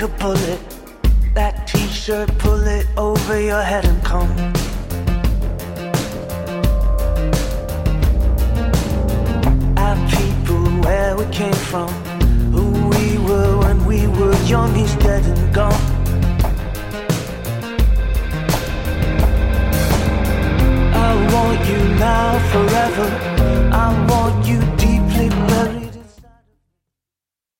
like a bullet. That t-shirt, pull it over your head and come. Our people, where we came from, who we were when we were young, he's dead and gone. I want you now forever.